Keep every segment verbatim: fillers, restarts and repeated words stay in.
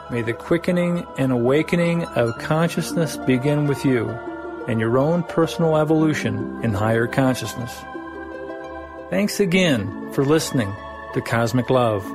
May the quickening and awakening of consciousness begin with you and your own personal evolution in higher consciousness. Thanks again for listening to Cosmic Love.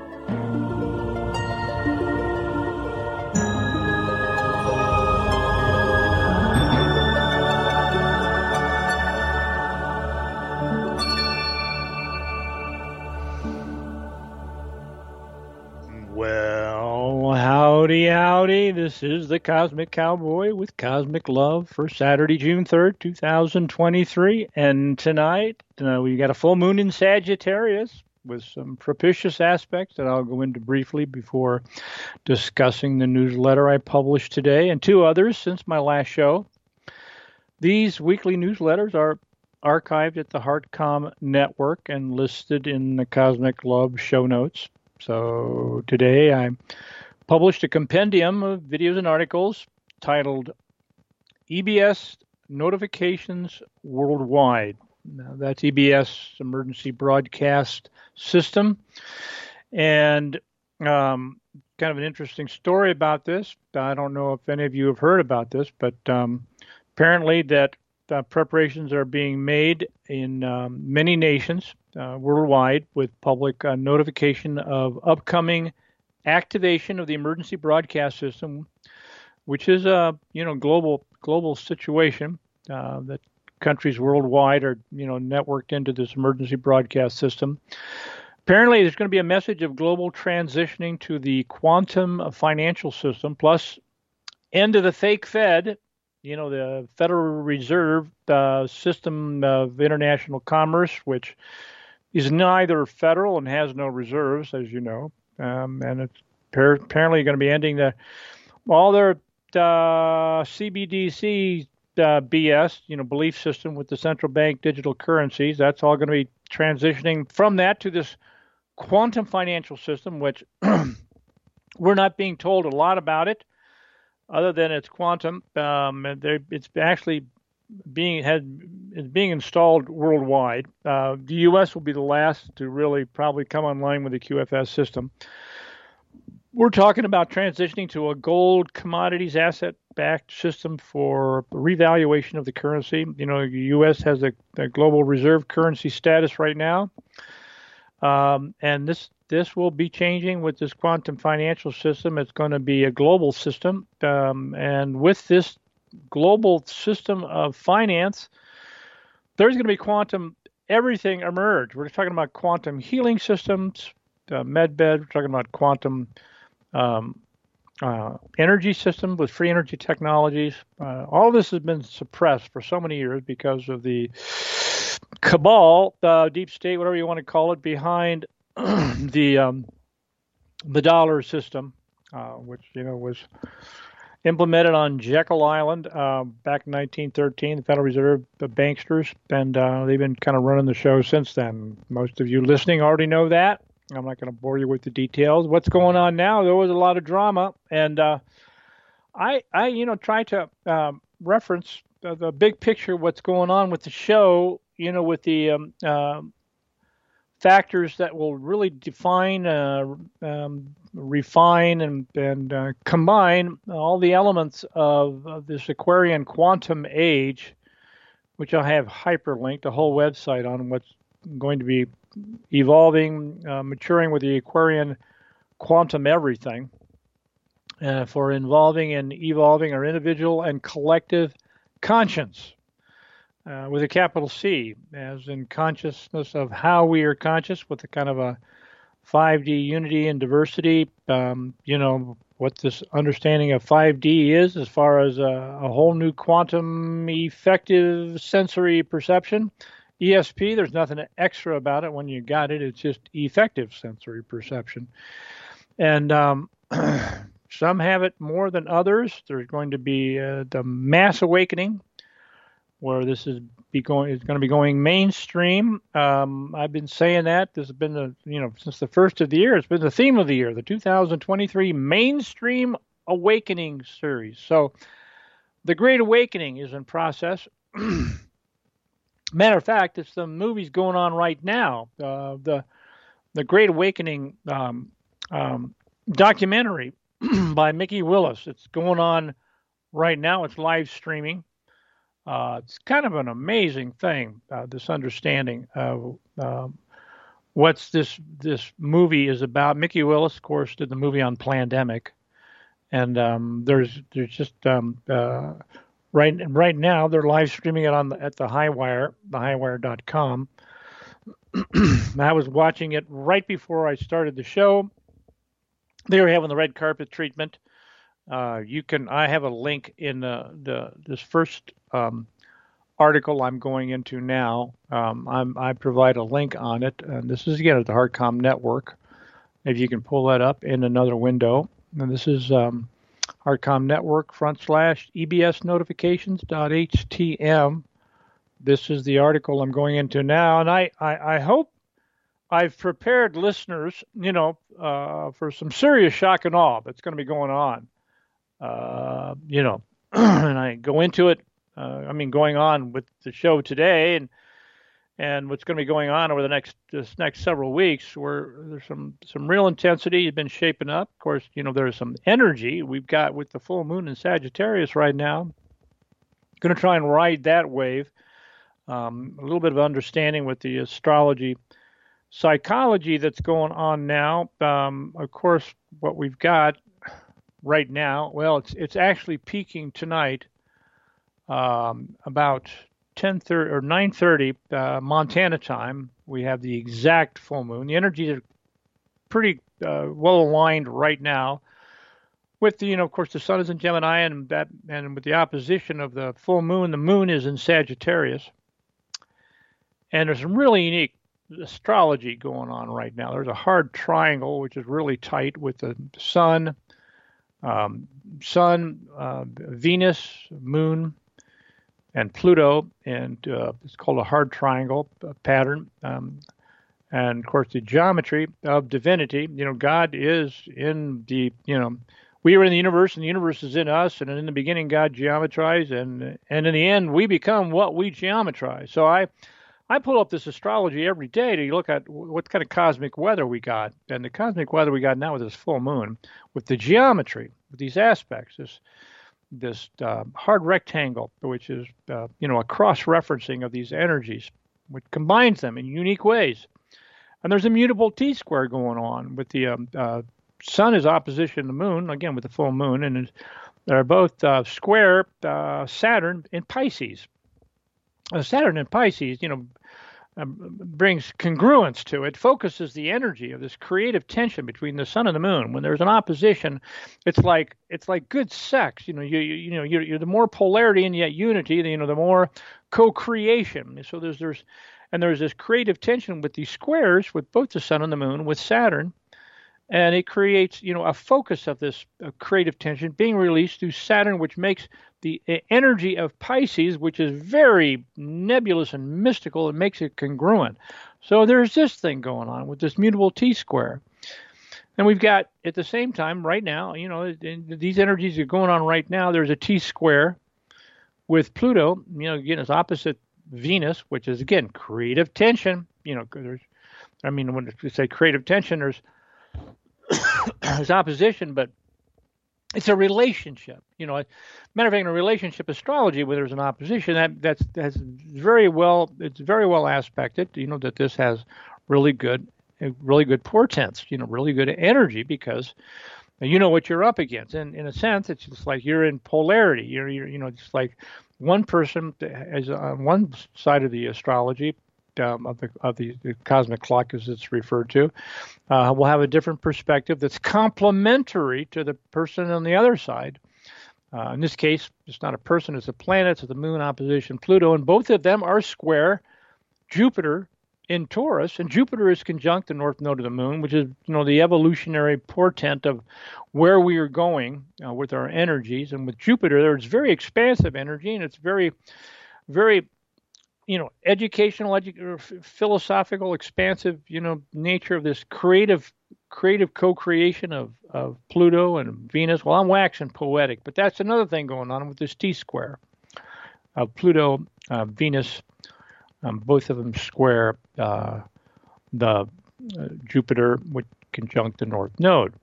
Howdy, howdy. This is the Cosmic Cowboy with Cosmic Love for Saturday, June third, two thousand twenty-three. And tonight, uh, we got a full moon in Sagittarius with some propitious aspects that I'll go into briefly before discussing the newsletter I published today and two others since my last show. These weekly newsletters are archived at the HeartCom Network and listed in the Cosmic Love show notes. So today I published a compendium of videos and articles titled E B S Notifications Worldwide. Now, that's E B S, Emergency Broadcast System. And um, kind of an interesting story about this. I don't know if any of you have heard about this, but um, apparently that uh, preparations are being made in um, many nations uh, worldwide with public uh, notification of upcoming activation of the emergency broadcast system, which is a you know global global situation uh, that countries worldwide are you know networked into this emergency broadcast system. Apparently, there's going to be a message of global transitioning to the quantum financial system, plus end of the fake Fed, you know the Federal Reserve uh, system of international commerce, which is neither federal and has no reserves, as you know. Um, and it's apparently going to be ending the all their uh, C B D C uh, B S, you know, belief system with the central bank digital currencies. That's all going to be transitioning from that to this quantum financial system, which we're not being told a lot about it, other than it's quantum. Um, and it's actually being had is being installed worldwide. Uh, the U S will be the last to really probably come online with the Q F S system. We're talking about transitioning to a gold commodities asset-backed system for revaluation of the currency. You know, the U S has a, a global reserve currency status right now, um, and this this will be changing with this quantum financial system. It's going to be a global system, um, and with this global system of finance, there's going to be quantum everything emerge. We're talking about quantum healing systems, uh, MedBed. We're talking about quantum um, uh, energy system with free energy technologies. Uh, all this has been suppressed for so many years because of the cabal, the deep state, whatever you want to call it, behind the um, the dollar system, uh, which you know was implemented on Jekyll Island uh, back in nineteen thirteen, the Federal Reserve, the banksters, and uh, they've been kind of running the show since then. Most of you listening already know that. I'm not going to bore you with the details. What's going on now? There was a lot of drama, and uh, I, I, you know, try to um, reference the, the big picture, what's going on with the show, you know, with the um, uh, factors that will really define, uh, um, refine, and, and uh, combine all the elements of, of this Aquarian quantum age, which I'll have hyperlinked, a whole website on what's going to be evolving, uh, maturing with the Aquarian quantum everything, uh, for involving and evolving our individual and collective conscience. Uh, with a capital C, as in consciousness of how we are conscious, with a kind of a five D unity and diversity. Um, you know, what this understanding of five D is as far as a, a whole new quantum effective sensory perception. E S P, there's nothing extra about it when you got it. It's just effective sensory perception. And um, some have it more than others. There's going to be uh, the mass awakening, where this is be going is going to be going mainstream. Um, I've been saying that this has been the you know since the first of the year. It's been the theme of the year, the two thousand twenty-three Mainstream Awakening series. So, the Great Awakening is in process. Matter of fact, it's the movies going on right now. Uh, the the Great Awakening um, um, documentary by Mikki Willis. It's going on right now. It's live streaming. Uh, it's kind of an amazing thing, uh, this understanding of um, what's this this movie is about. Mikki Willis, of course, did the movie on Plandemic, and um, there's there's just um, uh, right right now they're live streaming it on the, at the Highwire, the highwire dot com. I was watching it right before I started the show. They were having the red carpet treatment. Uh, you can. I have a link in the, the this first um, article I'm going into now. Um, I'm, I provide a link on it, and this is again at the HeartCom Network. If you can pull that up in another window, and this is um, HeartCom Network front slash E B S notifications dot H T M. This is the article I'm going into now, and I I, I hope I've prepared listeners, you know, uh, for some serious shock and awe that's going to be going on. Uh, you know, and I go into it. Uh, I mean, going on with the show today, and and what's going to be going on over the next this next several weeks, where there's some some real intensity has been shaping up. Of course, you know, there's some energy we've got with the full moon in Sagittarius right now. Going to try and ride that wave. Um, a little bit of understanding with the astrology psychology that's going on now. Um, of course, what we've got right now, well, it's it's actually peaking tonight, um, about ten thirty or nine thirty uh, Montana time. We have the exact full moon. The energies are pretty uh, well aligned right now. With the, you know, of course, the sun is in Gemini, and that, and with the opposition of the full moon, the moon is in Sagittarius. And there's some really unique astrology going on right now. There's a hard triangle, which is really tight with the sun. Um, Sun, uh, Venus, Moon, and Pluto, and uh, it's called a hard triangle pattern. Um, and of course, the geometry of divinity. You know, God is in the. You know, we are in the universe, and the universe is in us. And in the beginning, God geometrized, and and in the end, we become what we geometrize. So I. I pull up this astrology every day to look at what kind of cosmic weather we got. And the cosmic weather we got now with this full moon, with the geometry, with these aspects, this this uh, hard rectangle, which is, uh, you know, a cross-referencing of these energies, which combines them in unique ways. And there's a mutable T-square going on with the um, uh, sun is opposition to the moon, again, with the full moon, and they're both uh, square uh, Saturn in Pisces. Uh, Saturn in Pisces, you know, um, brings congruence to it, focuses the energy of this creative tension between the sun and the moon. When there's an opposition, it's like it's like good sex. You know, you you, you know, you're, you're the more polarity and yet unity, you know, the more co-creation. So there's there's and there's this creative tension with these squares with both the sun and the moon with Saturn. And it creates, you know, a focus of this uh, creative tension being released through Saturn, which makes the energy of Pisces, which is very nebulous and mystical, it makes it congruent. So there's this thing going on with this mutable T-square. And we've got, at the same time, right now, you know, these energies are going on right now. There's a T-square with Pluto, you know, again, it's opposite Venus, which is, again, creative tension. You know, there's, I mean, when we say creative tension, there's there's opposition, but it's a relationship. You know, matter of fact, in a relationship astrology, where there's an opposition, that that's that's very well. It's very well aspected. You know that this has really good, really good portents. You know, really good energy because you know what you're up against. And in a sense, it's just like you're in polarity. You're, you're you know, it's like one person is on one side of the astrology. Um, of the of the, the cosmic clock, as it's referred to, uh, will have a different perspective that's complementary to the person on the other side. Uh, in this case, it's not a person; it's a planet. It's the moon opposition Pluto, and both of them are square Jupiter in Taurus, and Jupiter is conjunct the north node of the moon, which is, you know, the evolutionary portent of where we are going uh, with our energies. And with Jupiter, there's very expansive energy, and it's very, very you know, educational, edu- philosophical, expansive, you know, nature of this creative, creative co-creation of, of Pluto and Venus. Well, I'm waxing poetic, but that's another thing going on with this T-square of Pluto, uh, Venus, um, both of them square uh, the uh, Jupiter, which conjunct the North Node.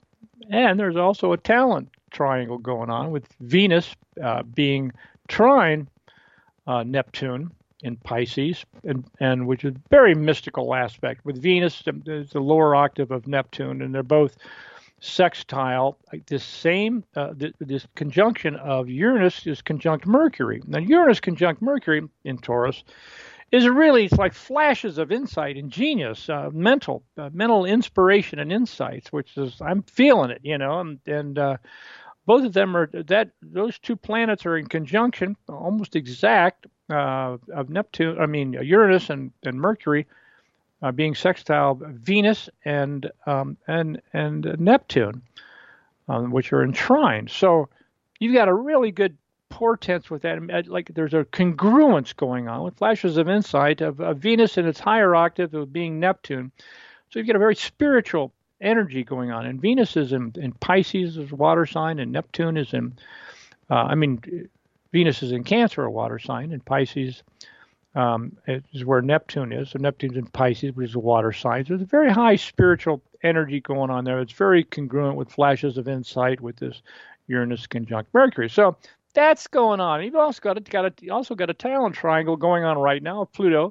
And there's also a talent triangle going on with Venus uh, being trine uh, Neptune in Pisces, and, and which is a very mystical aspect. With Venus, there's the lower octave of Neptune, and they're both sextile. Like this same, uh, th- this conjunction of Uranus is conjunct Mercury. Now, Uranus conjunct Mercury in Taurus is really, it's like flashes of insight and genius, uh, mental, uh, mental inspiration and insights, which is, I'm feeling it, you know, and, and uh, both of them are, that those two planets are in conjunction, almost exact, uh, of Neptune, I mean, Uranus and, and Mercury uh, being sextile Venus and, um, and, and Neptune, um, which are in trine. So you've got a really good portents with that. Like there's a congruence going on with flashes of insight of, of Venus in its higher octave of being Neptune. So you've got a very spiritual energy going on. And Venus is in, in Pisces as a water sign, and Neptune is in, uh, I mean, Venus is in Cancer, a water sign, and Pisces um, is where Neptune is. So Neptune's in Pisces, which is a water sign. So there's a very high spiritual energy going on there. It's very congruent with flashes of insight with this Uranus conjunct Mercury. So that's going on. You've also got a, got a, also got a talent triangle going on right now. Pluto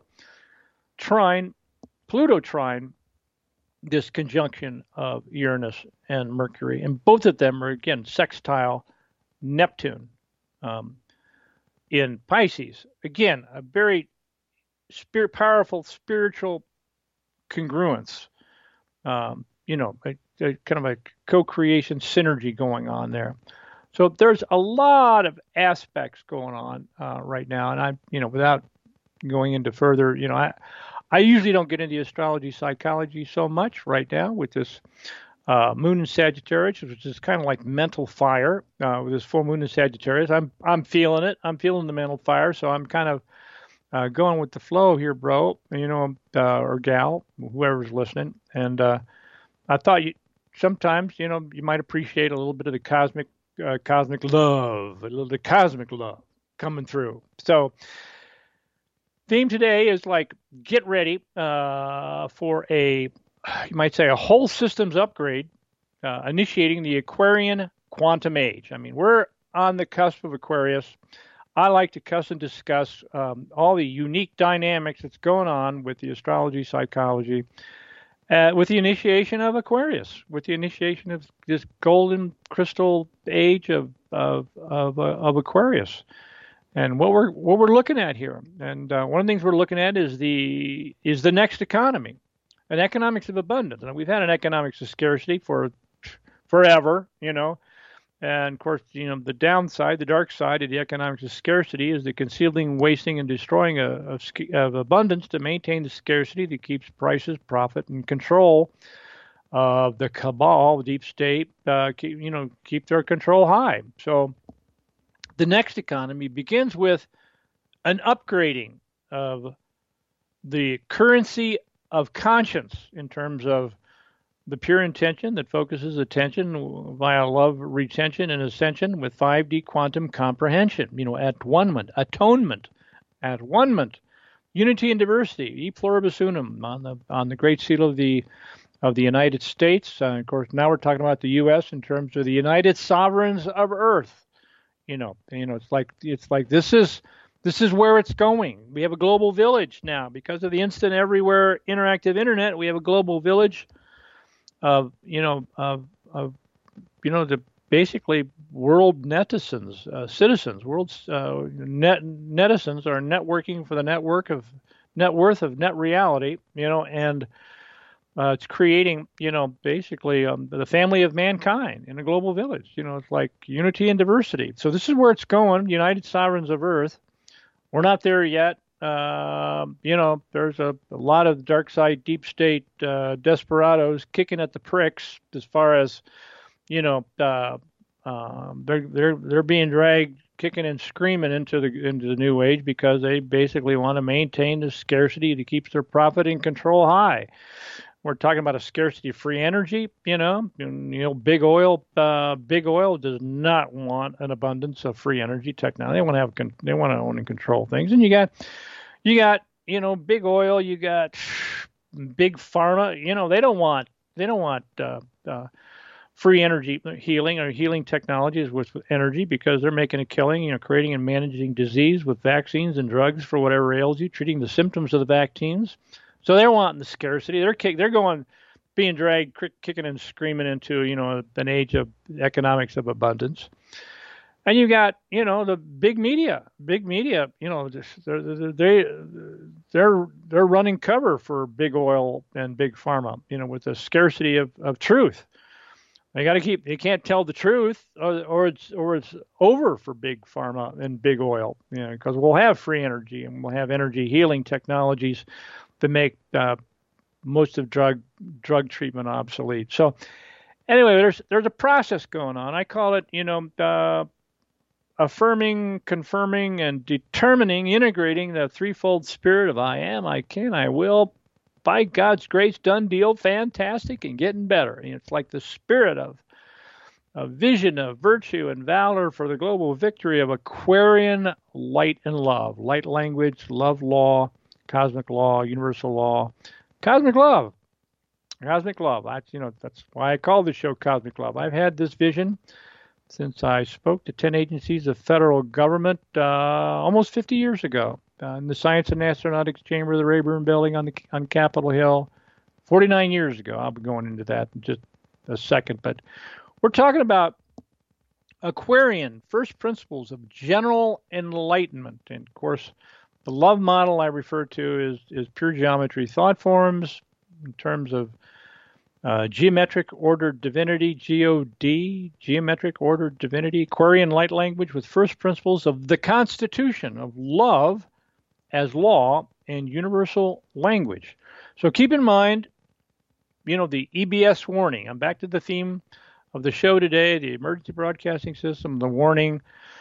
trine, Pluto trine, this conjunction of Uranus and Mercury, and both of them are again sextile Neptune um, in Pisces. Again, a very spirit, powerful spiritual congruence. Um, you know, a, a kind of a co-creation synergy going on there. So there's a lot of aspects going on uh, right now, and I, you know, without going into further, you know, I, I usually don't get into astrology, psychology so much right now with this uh, moon in Sagittarius, which is kind of like mental fire uh, with this full moon in Sagittarius. I'm I'm feeling it. I'm feeling the mental fire, so I'm kind of uh, going with the flow here, bro. You know, uh, or gal, whoever's listening, and uh, I thought you sometimes, you know, you might appreciate a little bit of the cosmic. Uh, cosmic love, a little the cosmic love coming through. So, theme today is like get ready uh, for a, you might say, a whole systems upgrade, uh, initiating the Aquarian quantum age. I mean, we're on the cusp of Aquarius. I like to cuss and discuss um, all the unique dynamics that's going on with the astrology, psychology, Uh, with the initiation of Aquarius, with the initiation of this golden crystal age of of of, uh, of Aquarius, and what we're what we're looking at here, and uh, one of the things we're looking at is the is the next economy, an economics of abundance. And we've had an economics of scarcity for forever, you know. And of course, you know, the downside, the dark side of the economics of scarcity is the concealing, wasting, and destroying of, of, of abundance to maintain the scarcity that keeps prices, profit, and control of the cabal, the deep state, uh, keep, you know, keep their control high. So the next economy begins with an upgrading of the currency of conscience in terms of the pure intention that focuses attention via love, retention, and ascension with five D quantum comprehension, you know, at one-ment, atonement, at one-ment, unity and diversity, e pluribus unum, on the on the Great Seal of the of the United States. Uh, of course, now we're talking about the U S in terms of the United Sovereigns of Earth. You know, you know, it's like it's like this is this is where it's going. We have a global village now because of the instant everywhere interactive internet. We have a global village of you know of of you know the basically world netizens, uh, citizens, world uh, net netizens are networking for the network of net worth of net reality, you know, and uh, it's creating you know basically um, the family of mankind in a global village. You know, it's like unity and diversity. So this is where it's going. United Sovereigns of Earth. We're not there yet. Uh, you know, there's a, a lot of dark side, deep state uh, desperados kicking at the pricks as far as, you know, uh, um, they're they're they're being dragged, kicking and screaming into the into the new age because they basically want to maintain the scarcity that keeps their profit and control high. We're talking about a scarcity of free energy. You know, you know, big oil, uh, big oil does not want an abundance of free energy technology. They want to have con- they want to own and control things, and you got. You got, you know, big oil. You got big pharma. You know, they don't want they don't want uh, uh, free energy healing or healing technologies with energy because they're making a killing, you know, creating and managing disease with vaccines and drugs for whatever ails you, treating the symptoms of the vaccines. So they're wanting the scarcity. They're kick, they're going, being dragged, kicking and screaming into, you know, an age of economics of abundance. And you got, you know, the big media, big media, you know, they're, they, they're, they're running cover for big oil and big pharma, you know, with the scarcity of, of truth. They got to keep, they can't tell the truth or, or it's, or it's over for big pharma and big oil, you know, because we'll have free energy and we'll have energy healing technologies that make uh, most of drug, drug treatment obsolete. So anyway, there's, there's a process going on. I call it, you know, uh, affirming, confirming, and determining, integrating the threefold spirit of I am, I can, I will, by God's grace, done deal, fantastic, and getting better. You know, it's like the spirit of a vision of virtue and valor for the global victory of Aquarian light and love, light language, love law, cosmic law, universal law, cosmic love, cosmic love. That's, you know, that's why I call the show Cosmic Love. I've had this vision since I spoke to ten agencies of federal government uh, almost fifty years ago uh, in the Science and Astronautics Chamber of the Rayburn Building on the on Capitol Hill, forty-nine years ago. I'll be going into that in just a second, but we're talking about Aquarian first principles of general enlightenment, and of course, the love model I refer to is is pure geometry thought forms in terms of Uh, geometric ordered divinity, G O D, geometric ordered divinity, Aquarian light language with first principles of the Constitution of love as law and universal language. So keep in mind, you know, the E B S warning. I'm back to the theme of the show today, the emergency broadcasting system, the warning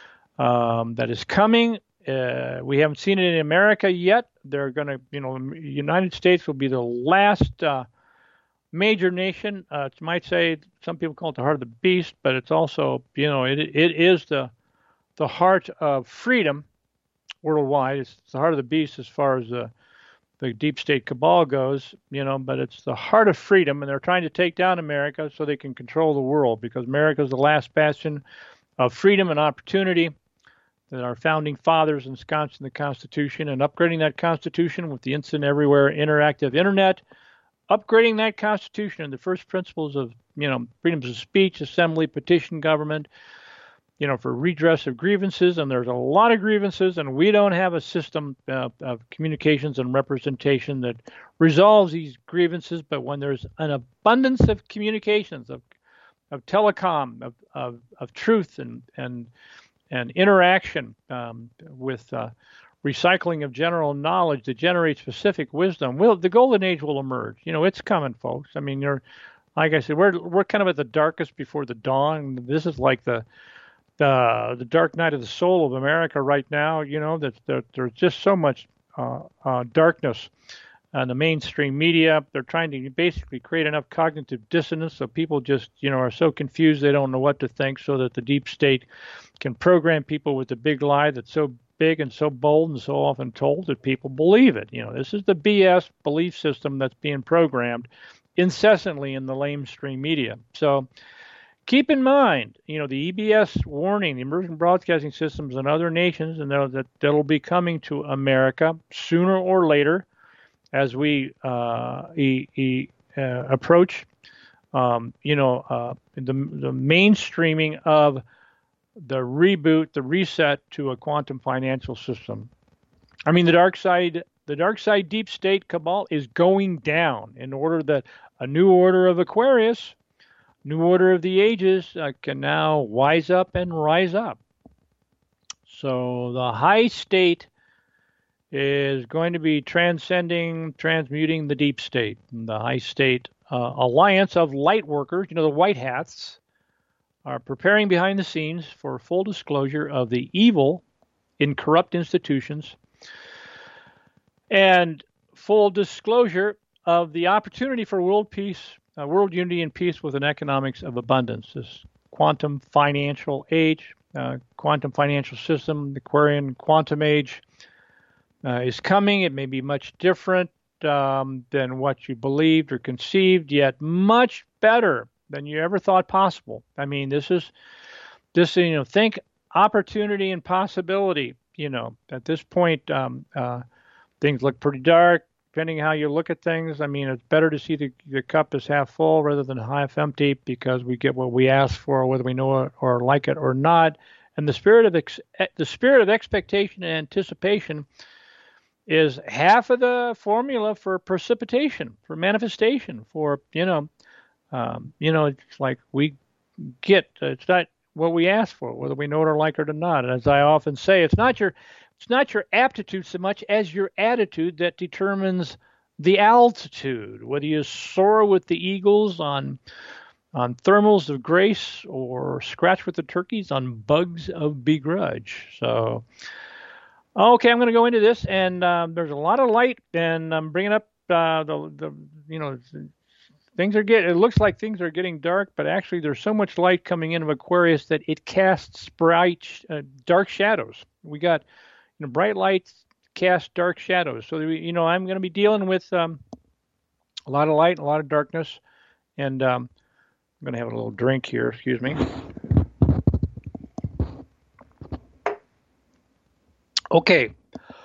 um, that is coming. Uh, we haven't seen it in America yet. They're going to, you know, the United States will be the last uh, major nation. Uh, you might say, some people call it the heart of the beast, but it's also, you know, it it is the the heart of freedom worldwide. It's the heart of the beast as far as the the deep state cabal goes, you know, but it's the heart of freedom, and they're trying to take down America so they can control the world, because America is the last bastion of freedom and opportunity that our founding fathers ensconced in the Constitution, and upgrading that Constitution with the instant everywhere interactive internet, upgrading that Constitution and the first principles of, you know, freedoms of speech, assembly, petition government, you know, for redress of grievances. And there's a lot of grievances, and we don't have a system uh, of communications and representation that resolves these grievances. But when there's an abundance of communications, of of telecom, of of, of truth and and and interaction um, with uh, recycling of general knowledge that generates specific wisdom, will the golden age will emerge. You know, it's coming, folks. I mean, you're, like I said, we're we're kind of at the darkest before the dawn. This is like the the the dark night of the soul of America right now. You know, that, that there's just so much uh, uh, darkness on the mainstream media. They're trying to basically create enough cognitive dissonance so people just, you know, are so confused they don't know what to think, so that the deep state can program people with the big lie that's so big and so bold and so often told that people believe it. You know, this is the B S belief system that's being programmed incessantly in the lamestream media. So keep in mind, you know, the E B S warning, the emergent broadcasting systems in other nations, and that that'll be coming to America sooner or later as we uh, e, e, uh, approach, um, you know, uh, the, the mainstreaming of the reboot, the reset to a quantum financial system. I mean, the dark side, the dark side deep state cabal is going down in order that a new order of Aquarius, new order of the ages uh, can now wise up and rise up. So the high state is going to be transcending, transmuting the deep state. And the high state uh, alliance of light workers, you know, the white hats, are preparing behind the scenes for full disclosure of the evil in corrupt institutions and full disclosure of the opportunity for world peace, uh, world unity and peace with an economics of abundance. This quantum financial age, uh, quantum financial system, the Aquarian quantum age uh, is coming. It may be much different um, than what you believed or conceived, yet much better than you ever thought possible. I mean, this is this, you know, think opportunity and possibility. You know, at this point, um, uh, things look pretty dark, depending how you look at things. I mean, it's better to see the, the cup as half full rather than half empty, because we get what we ask for, whether we know it or like it or not. And the spirit of ex- the spirit of expectation and anticipation is half of the formula for precipitation, for manifestation, for, you know, um, you know, it's like we get, it's not what we ask for, whether we know it or like it or not. And as I often say, it's not your, it's not your aptitude so much as your attitude that determines the altitude, whether you soar with the eagles on on thermals of grace or scratch with the turkeys on bugs of begrudge. So, okay, I'm going to go into this, and um, there's a lot of light, and I'm bringing up uh, the, the, you know, things are getting, it looks like things are getting dark, but actually there's so much light coming in of Aquarius that it casts bright, uh, dark shadows. We got, you know, bright lights cast dark shadows. So, you know, I'm going to be dealing with um, a lot of light, a lot of darkness, and um, I'm going to have a little drink here, excuse me. Okay.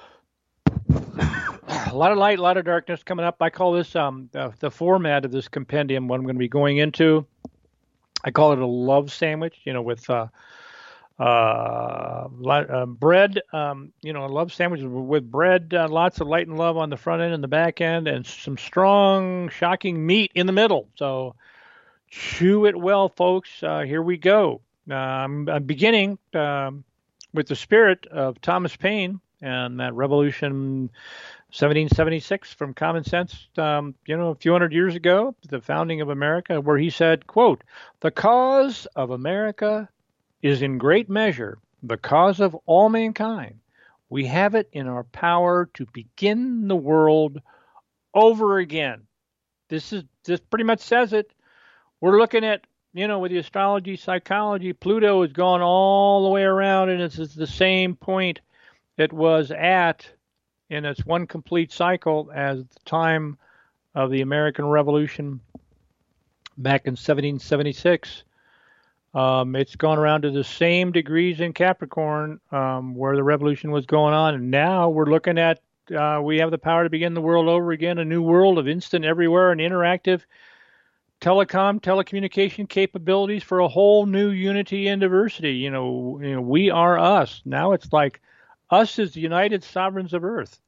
A lot of light, a lot of darkness coming up. I call this um, the, the format of this compendium, what I'm going to be going into. I call it a love sandwich, you know, with uh, uh, uh, bread, um, you know, a love sandwich with bread, uh, lots of light and love on the front end and the back end, and some strong, shocking meat in the middle. So chew it well, folks. Uh, here we go. Uh, I'm, I'm beginning um, with the spirit of Thomas Paine and that Revolution seventeen seventy-six from Common Sense, um, you know, a few hundred years ago, the founding of America, where he said, quote, "The cause of America is in great measure the cause of all mankind. We have it in our power to begin the world over again." This is this pretty much says it. We're looking at, you know, with the astrology, psychology, Pluto has gone all the way around, and it's, it's the same point it was at in its one complete cycle as the time of the American Revolution back in seventeen seventy-six. Um, it's gone around to the same degrees in Capricorn um, where the revolution was going on, and now we're looking at uh, we have the power to begin the world over again, a new world of instant, everywhere, and interactive telecom, telecommunication capabilities for a whole new unity and diversity. You know, you know, we are us. Now it's like us is the United Sovereigns of Earth.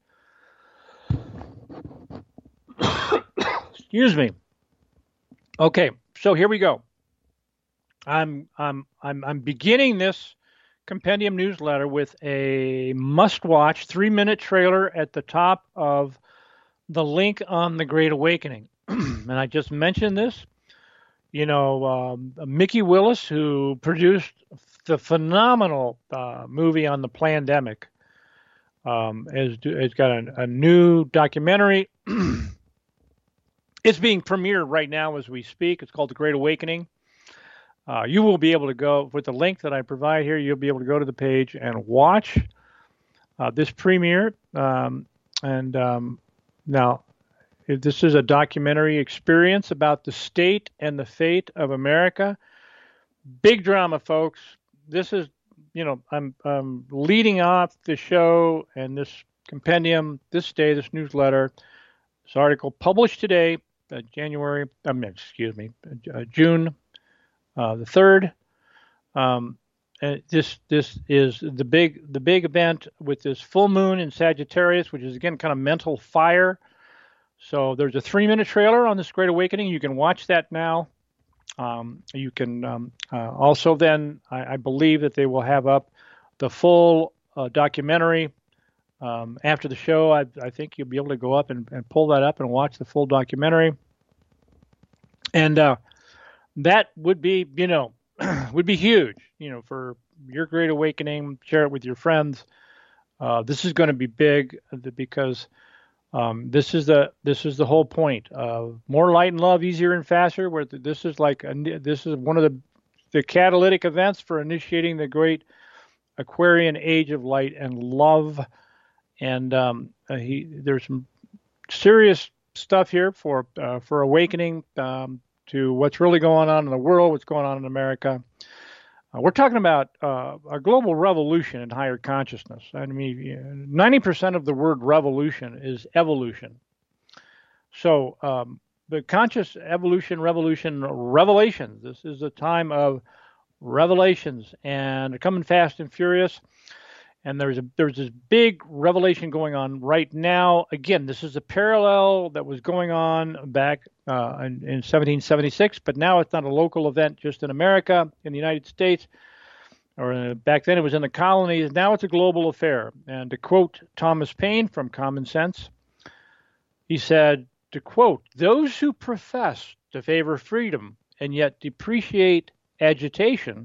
Excuse me. Okay, so here we go. I'm I'm I'm I'm beginning this compendium newsletter with a must-watch three-minute trailer at the top of the link on the Great Awakening. And I just mentioned this, you know, um, Mickey Willis, who produced the phenomenal uh, movie on the pandemic, um, has, has got a, a new documentary. It's being premiered right now as we speak. It's called The Great Awakening. Uh, you will be able to go, with the link that I provide here, you'll be able to go to the page and watch uh, this premiere. Um, and um, now, this is a documentary experience about the state and the fate of America. Big drama, folks. This is, you know, I'm, I'm leading off the show and this compendium this day, this newsletter, this article published today, uh, January, I mean, excuse me, uh, June uh, the third. Um, and this this is the big the big event with this full moon in Sagittarius, which is again kind of mental fire. So there's a three-minute trailer on this Great Awakening. You can watch that now. Um, you can um, uh, also then, I, I believe that they will have up the full uh, documentary um, after the show. I, I think you'll be able to go up and, and pull that up and watch the full documentary. And uh, that would be, you know, would be huge, you know, for your Great Awakening. Share it with your friends. Uh, this is going to be big because Um, this is the this is the whole point. Uh, more light and love, easier and faster. Where this is like a, this is one of the the catalytic events for initiating the great Aquarian age of light and love. And um, uh, he there's some serious stuff here for uh, for awakening um, to what's really going on in the world, what's going on in America. Uh, we're talking about uh, a global revolution in higher consciousness. I mean, ninety percent of the word revolution is evolution. So um, the conscious evolution, revolution, revelations. This is a time of revelations, and they're coming fast and furious. And there's a there's this big revelation going on right now. Again, this is a parallel that was going on back uh, in, in seventeen seventy-six, but now it's not a local event just in America, in the United States, or uh, back then it was in the colonies. Now it's a global affair. And to quote Thomas Paine from Common Sense, he said, to quote, "Those who profess to favor freedom and yet depreciate agitation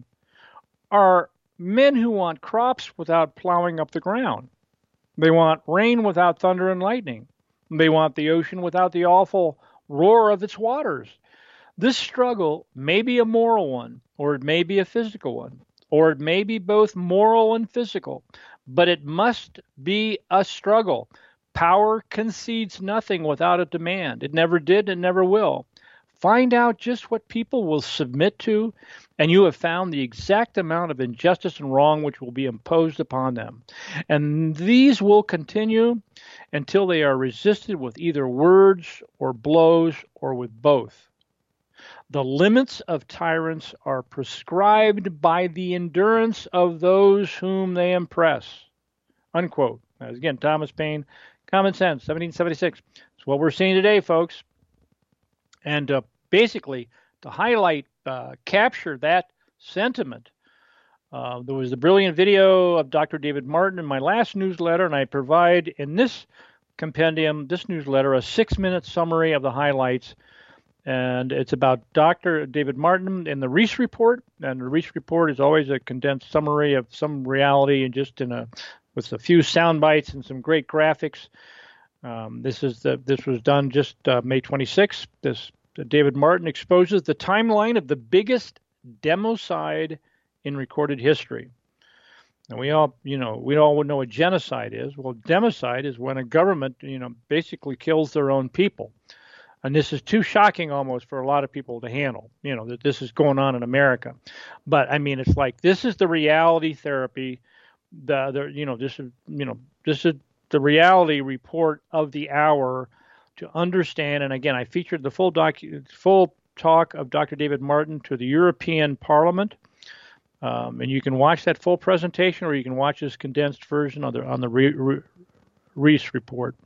are men who want crops without plowing up the ground. They want rain without thunder and lightning. They want the ocean without the awful roar of its waters. This struggle may be a moral one, or it may be a physical one, or it may be both moral and physical, but it must be a struggle. Power concedes nothing without a demand. It never did and never will. Find out just what people will submit to, and you have found the exact amount of injustice and wrong which will be imposed upon them. And these will continue until they are resisted with either words or blows or with both. The limits of tyrants are prescribed by the endurance of those whom they impress." Unquote. As again, Thomas Paine, Common Sense, seventeen seventy-six. It's what we're seeing today, folks. And uh, basically, to highlight, uh, capture that sentiment, uh, there was the brilliant video of Doctor David Martin in my last newsletter, and I provide in this compendium, this newsletter, a six-minute summary of the highlights. And it's about Doctor David Martin in the Reese Report. And the Reese Report is always a condensed summary of some reality, and just in a with a few sound bites and some great graphics. Um, this is the this was done just uh, May twenty-sixth. This uh, David Martin exposes the timeline of the biggest democide in recorded history. And we all, you know, we all would know what genocide is. Well, democide is when a government, you know, basically kills their own people. And this is too shocking almost for a lot of people to handle, you know, that this is going on in America. But I mean, it's like, this is the reality therapy. The, the you know, this is, you know, this is the reality report of the hour to understand. And again, I featured the full docu- full talk of Doctor David Martin to the European Parliament. Um, and you can watch that full presentation, or you can watch this condensed version on the, on the Re- Re- Reese Report.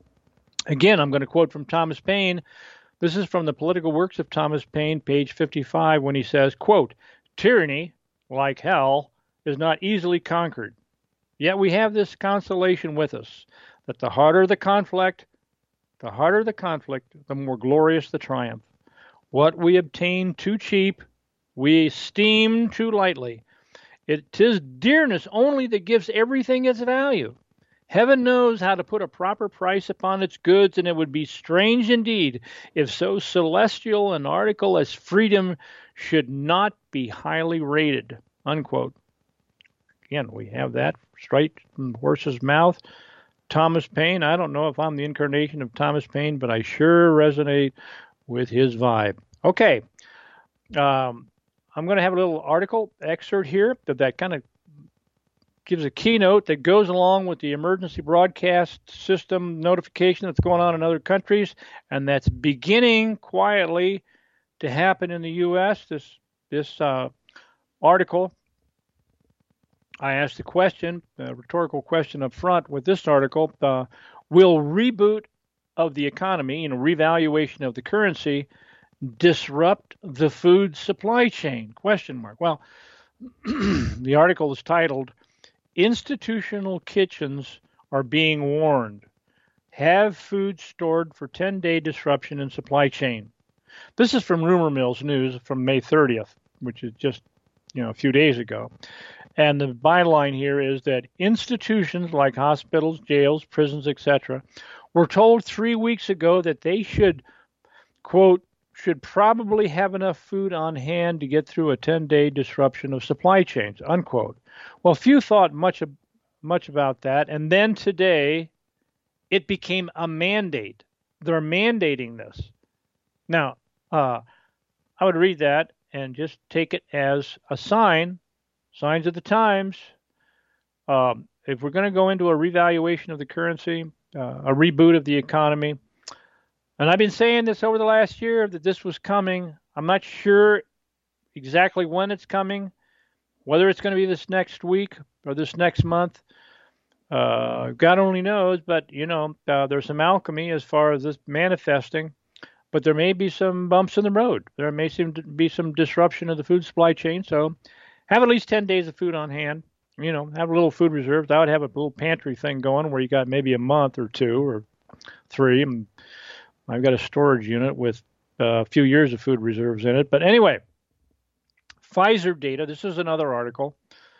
Again, I'm going to quote from Thomas Paine. This is from the Political Works of Thomas Paine, page fifty-five, when he says, quote, "Tyranny, like hell, is not easily conquered. Yet we have this consolation with us, that the harder the conflict, the harder the conflict, the more glorious the triumph. What we obtain too cheap, we esteem too lightly. It 'tis dearness only that gives everything its value. Heaven knows how to put a proper price upon its goods, and it would be strange indeed if so celestial an article as freedom should not be highly rated." Unquote. Again, we have that straight from the horse's mouth. Thomas Paine, I don't know if I'm the incarnation of Thomas Paine, but I sure resonate with his vibe. Okay. Um, I'm going to have a little article excerpt here that, that kind of gives a keynote that goes along with the emergency broadcast system notification that's going on in other countries, and that's beginning quietly to happen in the U S. This this uh, article, I asked the question, a rhetorical question up front with this article, uh, will reboot of the economy, you know, revaluation of the currency, disrupt the food supply chain? Question mark. Well, the article is titled, "Institutional Kitchens Are Being Warned. Have food stored for ten-day disruption in supply chain." This is from Rumor Mills News from May thirtieth, which is just, you know, a few days ago. And the byline here is that institutions like hospitals, jails, prisons, et cetera, were told three weeks ago that they should, quote, should probably have enough food on hand to get through a ten-day disruption of supply chains, unquote. Well, few thought much, much about that. And then today, it became a mandate. They're mandating this. Now, uh, I would read that and just take it as a sign, signs of the times. Um, if we're going to go into a revaluation of the currency, uh, a reboot of the economy, and I've been saying this over the last year that this was coming. I'm not sure exactly when it's coming, whether it's going to be this next week or this next month. Uh, God only knows, but you know, uh, there's some alchemy as far as this manifesting, but there may be some bumps in the road. There may seem to be some disruption of the food supply chain. So have at least ten days of food on hand. You know, have a little food reserves. I would have a little pantry thing going where you got maybe a month or two or three. And I've got a storage unit with uh, a few years of food reserves in it. But anyway, Pfizer data. This is another article.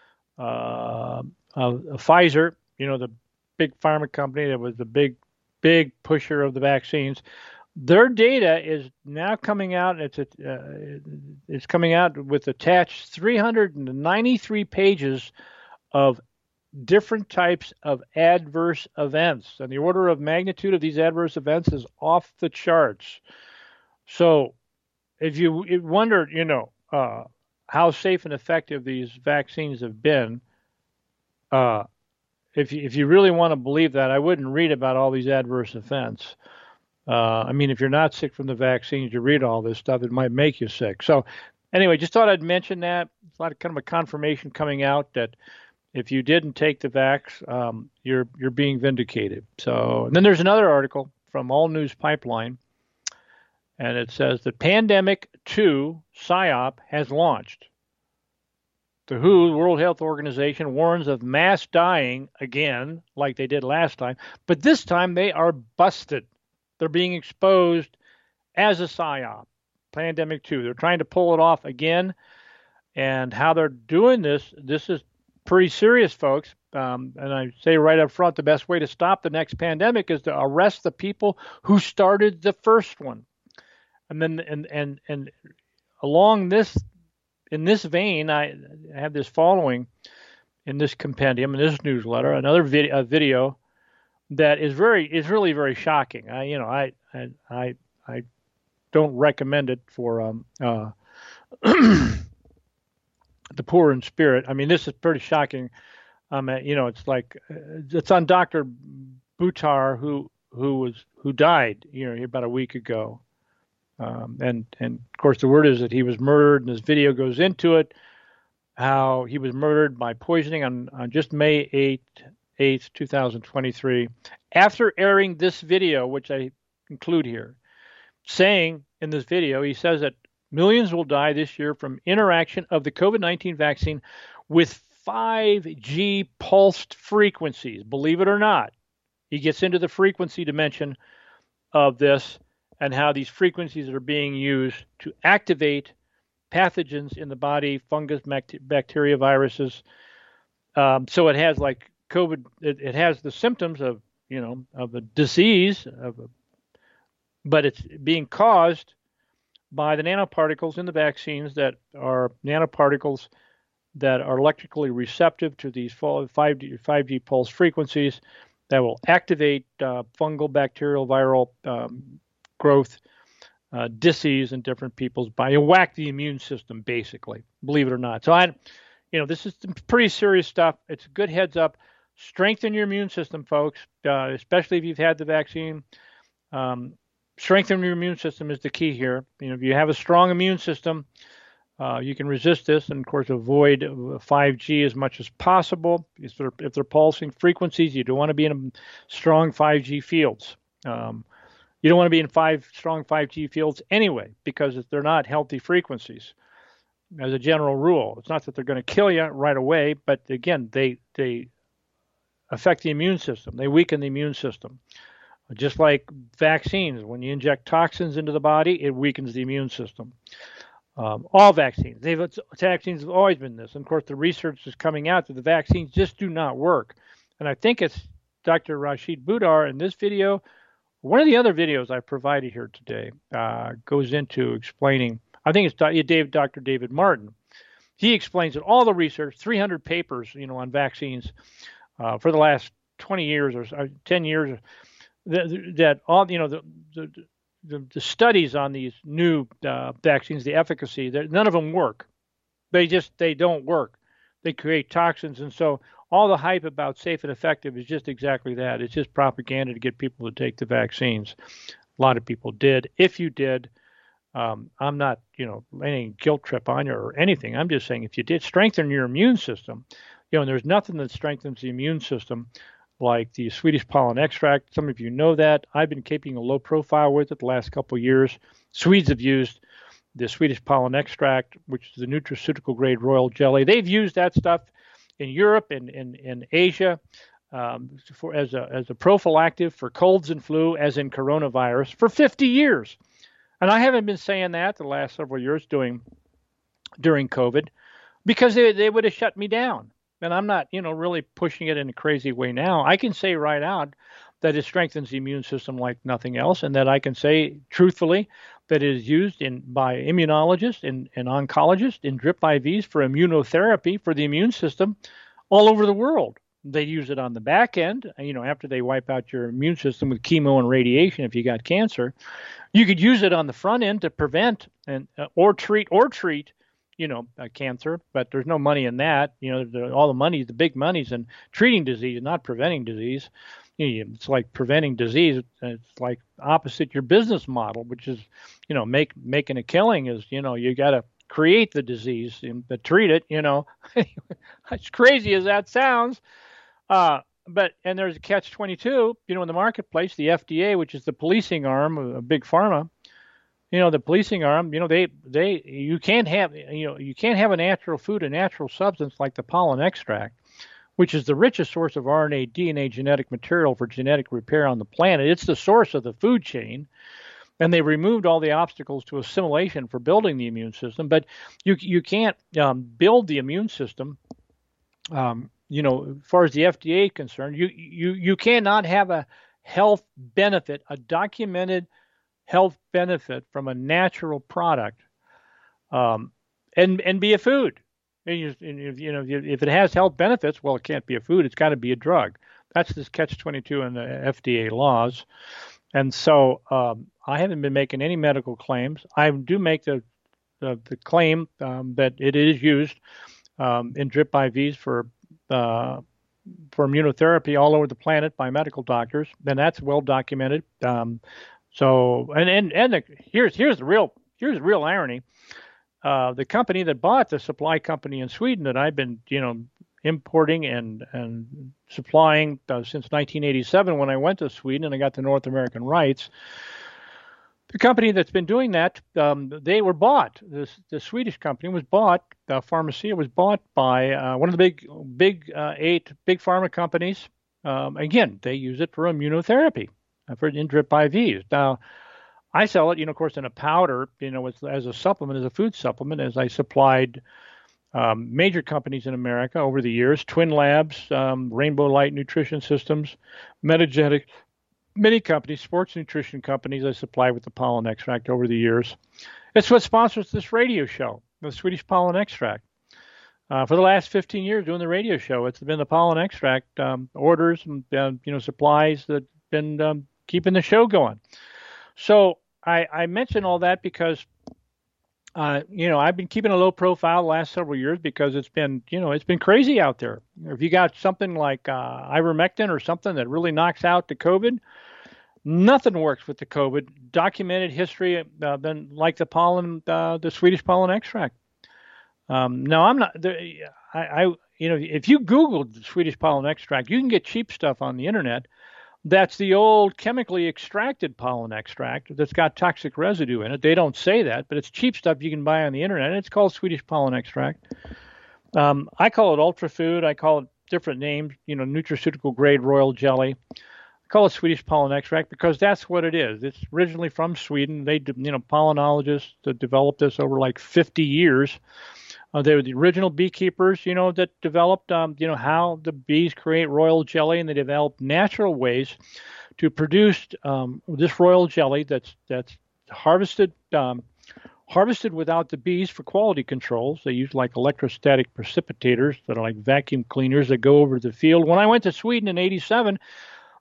Uh, uh, Pfizer, you know, the big pharma company that was the big, big pusher of the vaccines. Their data is now coming out. It's a, uh, it's coming out with attached three hundred ninety-three pages of different types of adverse events, and the order of magnitude of these adverse events is off the charts. So, if you wondered, you know, uh, how safe and effective these vaccines have been, uh, if you, if you really want to believe that, I wouldn't read about all these adverse events. Uh, I mean, if you're not sick from the vaccines, you read all this stuff, it might make you sick. So, anyway, just thought I'd mention that. It's a lot of kind of a confirmation coming out that if you didn't take the vax, um, you're you're being vindicated. So, and then there's another article from All News Pipeline, and it says the Pandemic two PSYOP has launched. The W H O, the World Health Organization, warns of mass dying again, like they did last time, but this time they are busted. They're being exposed as a PSYOP, Pandemic two. They're trying to pull it off again, and how they're doing this, this is pretty serious, folks. Um, and I say right up front, the best way to stop the next pandemic is to arrest the people who started the first one. And then, and and and along this, in this vein, I have this following in this compendium, in this newsletter, another video, a video that is very, is really very shocking. I, you know, I, I, I, I don't recommend it for um, uh, the poor in spirit. I mean, this is pretty shocking. Um, you know, it's like uh, it's on Doctor Buttar, who who was who died, you know, about a week ago. Um, and and of course, the word is that he was murdered, and this video goes into it, how he was murdered by poisoning on, on just May eighth, two thousand twenty-three. After airing this video, which I include here, saying in this video, he says that millions will die this year from interaction of the COVID nineteen vaccine with five G pulsed frequencies. Believe it or not, he gets into the frequency dimension of this and how these frequencies are being used to activate pathogens in the body, fungus, bacteria, viruses. Um, so it has like COVID, it, it has the symptoms of, you know, of a disease, of a, but it's being caused by the nanoparticles in the vaccines that are nanoparticles that are electrically receptive to these five G, five G pulse frequencies that will activate uh, fungal, bacterial, viral um, growth, uh, disease in different people's body, and whack the immune system, basically, believe it or not. So, I, you know, this is pretty serious stuff. It's a good heads up. Strengthen your immune system, folks, uh, especially if you've had the vaccine. Um, strengthen your immune system is the key here. You know, if you have a strong immune system, uh, you can resist this and, of course, avoid five G as much as possible. If they're, if they're pulsing frequencies, you don't want to be in strong five G fields. Um, you don't want to be in five strong five G fields anyway, because they're not healthy frequencies as a general rule. It's not that they're going to kill you right away, but again, they they affect the immune system. They weaken the immune system. Just like vaccines, when you inject toxins into the body, it weakens the immune system. Um, all vaccines, they've vaccines have always been this. And of course, the research is coming out that the vaccines just do not work. And I think it's Doctor Rashid Buttar in this video. One of the other videos I provided here today uh, goes into explaining. I think it's Doctor David Martin. He explains that all the research, three hundred papers, you know, on vaccines uh, for the last twenty years or ten years. That, that all, you know, the, the the, the studies on these new uh, vaccines, the efficacy, none of them work. They just they don't work. They create toxins, and so all the hype about safe and effective is just exactly that. It's just propaganda to get people to take the vaccines. A lot of people did. If you did, um, I'm not, you know, any guilt trip on you or anything. I'm just saying if you did, strengthen your immune system. You know, and there's nothing that strengthens the immune system like the Swedish pollen extract. Some of you know that. I've been keeping a low profile with it the last couple of years. Swedes have used the Swedish pollen extract, which is the nutraceutical grade royal jelly. They've used that stuff in Europe and in, in, in Asia um, for as a as a prophylactic for colds and flu, as in coronavirus, for fifty years. And I haven't been saying that the last several years doing during COVID because they, they would have shut me down. And I'm not, you know, really pushing it in a crazy way now. I can say right out that it strengthens the immune system like nothing else, and that I can say truthfully that it is used in by immunologists and, and oncologists in drip I Vs for immunotherapy for the immune system all over the world. They use it on the back end, you know, after they wipe out your immune system with chemo and radiation if you got cancer. You could use it on the front end to prevent and uh, or treat or treat you know, uh, cancer, but there's no money in that. You know, the, all the money, the big money's in treating disease, not preventing disease. You know, it's like preventing disease. It's like opposite your business model, which is, you know, make making a killing is, you know, you got to create the disease and but treat it. You know, as crazy as that sounds. Uh, but and there's a catch twenty-two. You know, in the marketplace, the F D A, which is the policing arm of big pharma. You know, the policing arm, you know, they, they, you can't have, you know, you can't have a natural food, a natural substance like the pollen extract, which is the richest source of R N A, D N A genetic material for genetic repair on the planet. It's the source of the food chain. And they removed all the obstacles to assimilation for building the immune system. But you, you can't um, build the immune system, um, you know, as far as the F D A is concerned, you, you, you cannot have a health benefit, a documented health benefit from a natural product, um, and and be a food. And you, and you know, if it has health benefits, well, it can't be a food. It's got to be a drug. That's this catch twenty-two in the F D A laws. And so um, I haven't been making any medical claims. I do make the the, the claim um, that it is used um, in drip I Vs for uh, for immunotherapy all over the planet by medical doctors, and that's well documented. Um, So and and and the, here's here's the real here's the real irony. Uh, the company that bought the supply company in Sweden that I've been you know importing and and supplying uh, since nineteen eighty-seven when I went to Sweden and I got the North American rights. The company that's been doing that, um, they were bought. This the Swedish company was bought. Uh, Pharmacia was bought by uh, one of the big big uh, eight big pharma companies. Um, again, they use it for immunotherapy. For in drip I Vs. Now, I sell it, you know, of course, in a powder, you know, as, as a supplement, as a food supplement, as I supplied um, major companies in America over the years, Twin Labs, um, Rainbow Light Nutrition Systems, Metagenic, many companies, sports nutrition companies I supplied with the pollen extract over the years. It's what sponsors this radio show, the Swedish pollen extract. Uh, for the last fifteen years doing the radio show, it's been the pollen extract um, orders and, uh, you know, supplies that been um, keeping the show going. So I, I mention all that because, uh, you know, I've been keeping a low profile the last several years because it's been, you know, it's been crazy out there. If you got something like uh, ivermectin or something that really knocks out the COVID, nothing works with the COVID. Documented history, uh, been like the pollen, uh, the Swedish pollen extract. Um, now I'm not, I, I, you know, if you Googled the Swedish pollen extract, you can get cheap stuff on the internet. That's the old chemically extracted pollen extract that's got toxic residue in it. They don't say that, but it's cheap stuff you can buy on the internet. It's called Swedish pollen extract. Um, I call it ultra food. I call it different names, you know, nutraceutical grade royal jelly. I call it Swedish pollen extract because that's what it is. It's originally from Sweden. They, you know, pollinologists that developed this over like fifty years. Uh, they were the original beekeepers, you know, that developed, um, you know, how the bees create royal jelly, and they developed natural ways to produce um, this royal jelly that's that's harvested um, harvested without the bees for quality controls. They use like electrostatic precipitators that are like vacuum cleaners that go over the field. When I went to Sweden in eighty-seven,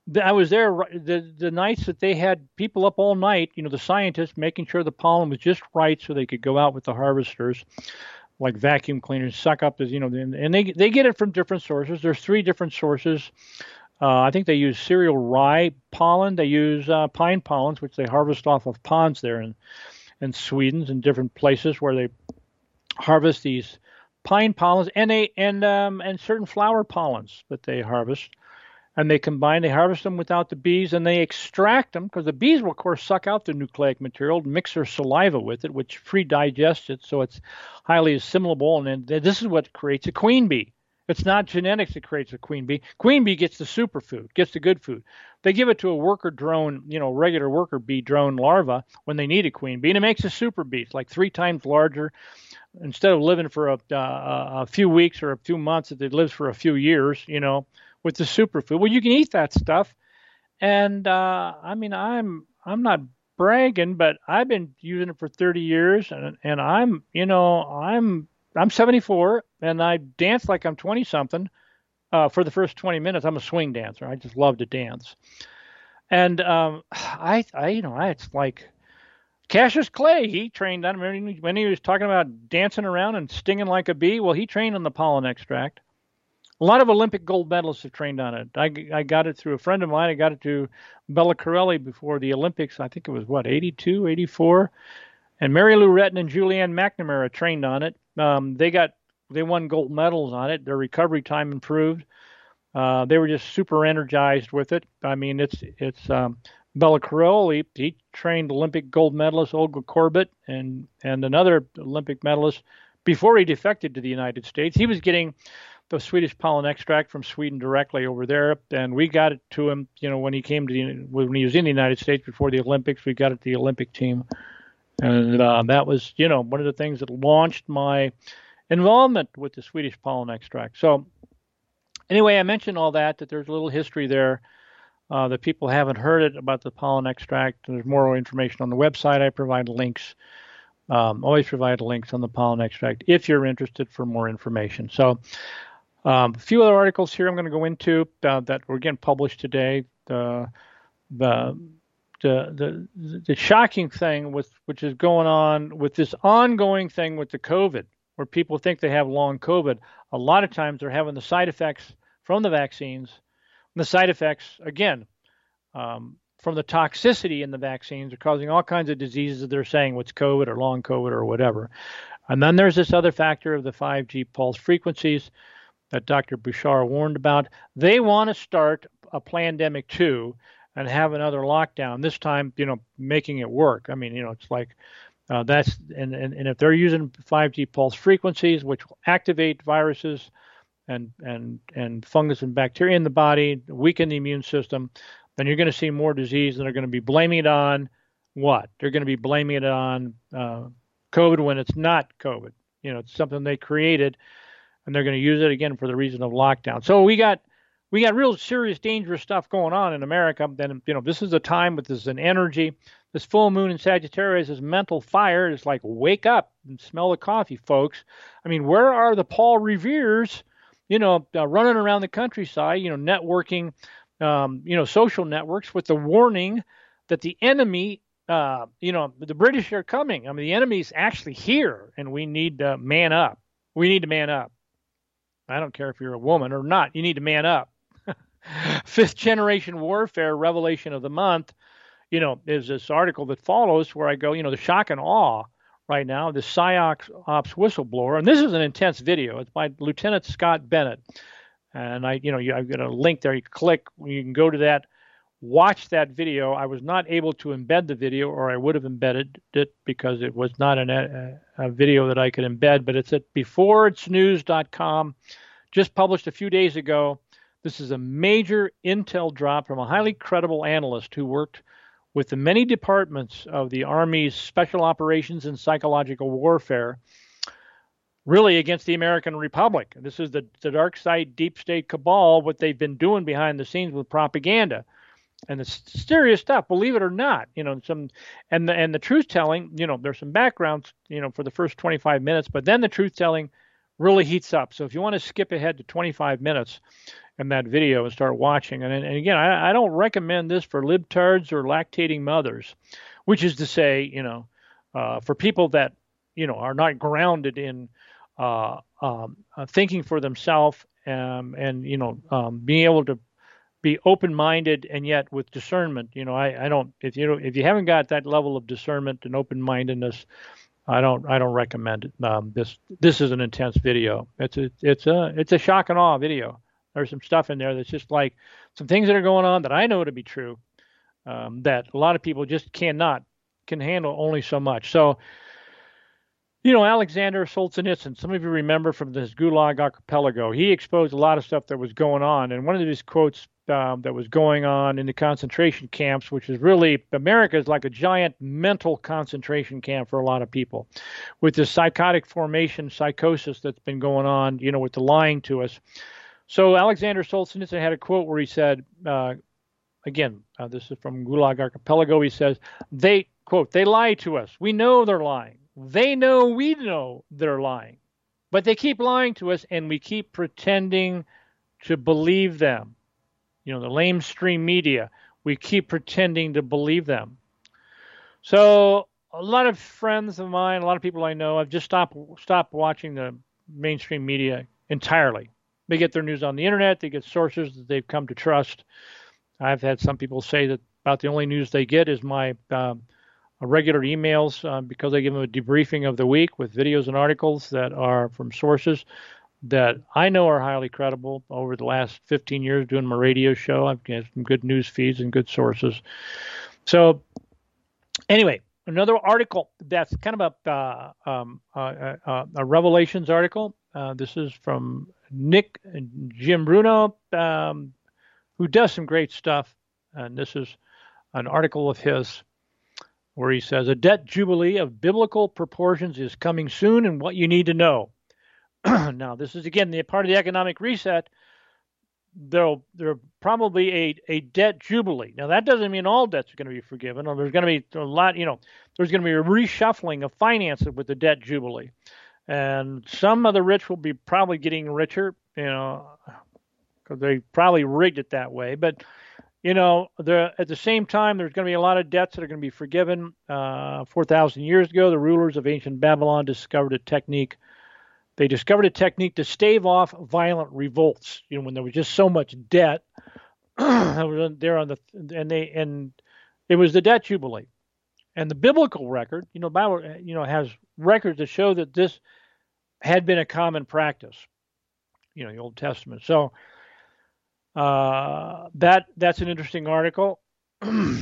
I was there the the nights that they had people up all night, you know, the scientists making sure the pollen was just right so they could go out with the harvesters, like vacuum cleaners, suck up as, you know, and they they get it from different sources. There's three different sources. Uh, I think they use cereal rye pollen. They use uh, pine pollens, which they harvest off of ponds there in, in Sweden and different places where they harvest these pine pollens and they and um, and certain flower pollens that they harvest. And they combine, they harvest them without the bees, and they extract them because the bees will, of course, suck out the nucleic material, mix their saliva with it, which free digests it, so it's highly assimilable. And then this is what creates a queen bee. It's not genetics that creates a queen bee. Queen bee gets the superfood, gets the good food. They give it to a worker drone, you know, regular worker bee drone larva when they need a queen bee, and it makes a super bee. It's like three times larger. Instead of living for a, uh, a few weeks or a few months, it lives for a few years, you know, with the superfood. Well, you can eat that stuff. And uh, I mean, I'm I'm not bragging, but I've been using it for thirty years, and and I'm, you know, I'm I'm seventy-four, and I dance like I'm twenty something. Uh, for the first twenty minutes, I'm a swing dancer. I just love to dance. And um, I, I, you know, I, it's like Cassius Clay. He trained on when he was talking about dancing around and stinging like a bee. Well, he trained on the pollen extract. A lot of Olympic gold medalists have trained on it. I, I got it through a friend of mine. I got it to Bella Corelli before the Olympics. I think it was, what, eighty-two, eighty-four? And Mary Lou Retton and Julianne McNamara trained on it. Um, they got they won gold medals on it. Their recovery time improved. Uh, they were just super energized with it. I mean, it's it's um, Bella Corelli. He trained Olympic gold medalist Olga Korbut and and another Olympic medalist before he defected to the United States. He was getting the Swedish pollen extract from Sweden directly over there, and we got it to him, you know, when he came to the, when he was in the United States before the Olympics. We got it to the Olympic team, and uh, that was, you know, one of the things that launched my involvement with the Swedish pollen extract. So anyway, I mentioned all that, that there's a little history there, uh, that people haven't heard it about the pollen extract. There's more information on the website. I provide links. Um, always provide links on the pollen extract if you're interested for more information. So Um, a few other articles here I'm going to go into uh, that were again published today. The the the the, the shocking thing with which is going on with this ongoing thing with the COVID, where people think they have long COVID. A lot of times they're having the side effects from the vaccines. And the side effects, again, um, from the toxicity in the vaccines, are causing all kinds of diseases that they're saying what's COVID or long COVID or whatever. And then there's this other factor of the five G pulse frequencies that Doctor Bouchard warned about. They want to start a pandemic two and have another lockdown, this time, you know, making it work. I mean, you know, it's like uh, that's, and, and, and if they're using five G pulse frequencies, which will activate viruses and, and, and fungus and bacteria in the body, weaken the immune system, then you're going to see more disease, and they're going to be blaming it on what? They're going to be blaming it on uh, COVID when it's not COVID. You know, it's something they created, and they're going to use it again for the reason of lockdown. So we got we got real serious, dangerous stuff going on in America. Then, you know, this is a time with this an energy. This full moon in Sagittarius is mental fire. It's like, wake up and smell the coffee, folks. I mean, where are the Paul Reveres, you know, uh, running around the countryside, you know, networking, um, you know, social networks with the warning that the enemy, uh, you know, the British are coming. I mean, the enemy's actually here, and we need to man up. We need to man up. I don't care if you're a woman or not. You need to man up. Fifth generation warfare revelation of the month, you know, is this article that follows where I go, you know, the shock and awe right now, the PsyOps Ops whistleblower. And this is an intense video. It's by Lieutenant Scott Bennett. And I, you know, you, I've got a link there. You click, you can go to that, watch that video. I was not able to embed the video, or I would have embedded it because it was not an, a, a video that I could embed, but it's at before it's news dot com, just published a few days ago. This is a major intel drop from a highly credible analyst who worked with the many departments of the Army's Special Operations and Psychological Warfare, really against the American Republic. This is the, the dark side, deep state cabal, what they've been doing behind the scenes with propaganda. And it's serious stuff, believe it or not. You know, some and the and the truth telling, you know, there's some backgrounds, you know, for the first twenty-five minutes, but then the truth telling really heats up. So if you want to skip ahead to twenty-five minutes and that video and start watching. And, and again, I, I don't recommend this for libtards or lactating mothers, which is to say, you know, uh, for people that, you know, are not grounded in uh, um, uh, thinking for themselves um, and, you know, um, being able to be open-minded and yet with discernment. You know, I, I don't, if you if you haven't got that level of discernment and open-mindedness, I don't I don't recommend it. Um, this this is an intense video. It's a it's a it's a shock and awe video. There's some stuff in there that's just like some things that are going on that I know to be true, um, that a lot of people just cannot can handle only so much. So, you know, Alexander Solzhenitsyn, some of you remember from this Gulag Archipelago, he exposed a lot of stuff that was going on. And one of his quotes um, that was going on in the concentration camps, which is really, America is like a giant mental concentration camp for a lot of people, with this psychotic formation, psychosis that's been going on, you know, with the lying to us. So Alexander Solzhenitsyn had a quote where he said, uh, again, uh, this is from Gulag Archipelago, he says, they, quote, they lie to us. We know they're lying. They know we know they're lying, but they keep lying to us and we keep pretending to believe them. You know, the lamestream media, we keep pretending to believe them. So a lot of friends of mine, a lot of people I know, have just stopped, stopped watching the mainstream media entirely. They get their news on the internet. They get sources that they've come to trust. I've had some people say that about the only news they get is my um, regular emails uh, because I give them a debriefing of the week with videos and articles that are from sources that I know are highly credible. Over the last fifteen years doing my radio show, I've got some good news feeds and good sources. So anyway, another article that's kind of a, uh, um, uh, uh, a Revelations article. Uh, this is from Nick Jim Bruno, um, who does some great stuff. And this is an article of his where he says, a debt jubilee of biblical proportions is coming soon and what you need to know. Now, this is, again, the part of the economic reset. There'll, there'll probably a, a debt jubilee. Now, that doesn't mean all debts are going to be forgiven, or there's going to be a lot, you know, there's going to be a reshuffling of finances with the debt jubilee. And some of the rich will be probably getting richer, you know, because they probably rigged it that way. But, you know, the, at the same time, there's going to be a lot of debts that are going to be forgiven. Uh, four thousand years ago, the rulers of ancient Babylon discovered a technique. They discovered a technique to stave off violent revolts. You know, when there was just so much debt, there on the and they and it was the debt jubilee, and the biblical record. You know, Bible, you know, has records that show that this had been a common practice. You know, the Old Testament. So uh, that that's an interesting article. uh,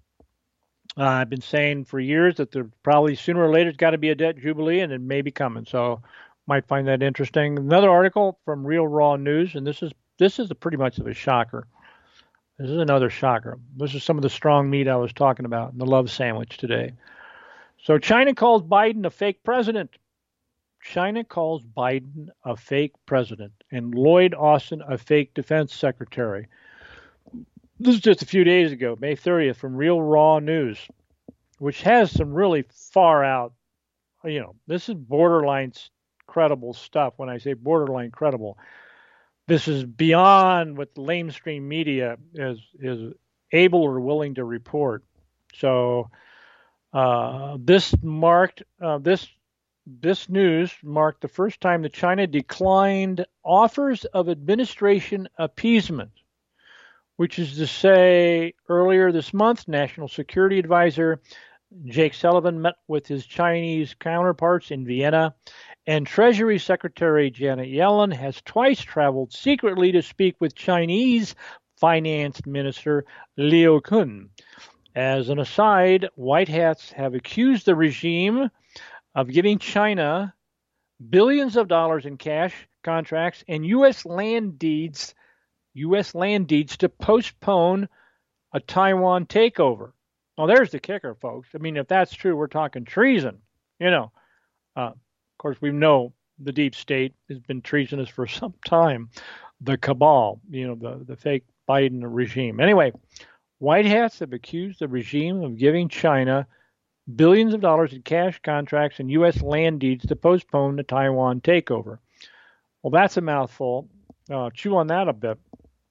I've been saying for years that there probably sooner or later it's got to be a debt jubilee, and it may be coming. So might find that interesting. Another article from Real Raw News, and this is this is a pretty much of a shocker. This is another shocker. This is some of the strong meat I was talking about in the love sandwich today. So China calls Biden a fake president. China calls Biden a fake president and Lloyd Austin a fake defense secretary. This is just a few days ago, May thirtieth, from Real Raw News, which has some really far out, you know, this is borderline credible stuff. When I say borderline credible, this is beyond what the lamestream media is is able or willing to report. So uh, this marked uh, this this news marked the first time that China declined offers of administration appeasement, which is to say, earlier this month, National Security Advisor Jake Sullivan met with his Chinese counterparts in Vienna, and Treasury Secretary Janet Yellen has twice traveled secretly to speak with Chinese Finance Minister Liu Kun. As an aside, white hats have accused the regime of giving China billions of dollars in cash, contracts, and U S land deeds, U S land deeds to postpone a Taiwan takeover. Well, there's the kicker, folks. I mean, if that's true, we're talking treason. You know, uh, of course, we know the deep state has been treasonous for some time. The cabal, you know, the, the fake Biden regime. Anyway, white hats have accused the regime of giving China billions of dollars in cash, contracts, and U S land deeds to postpone the Taiwan takeover. Well, that's a mouthful. Uh, chew on that a bit.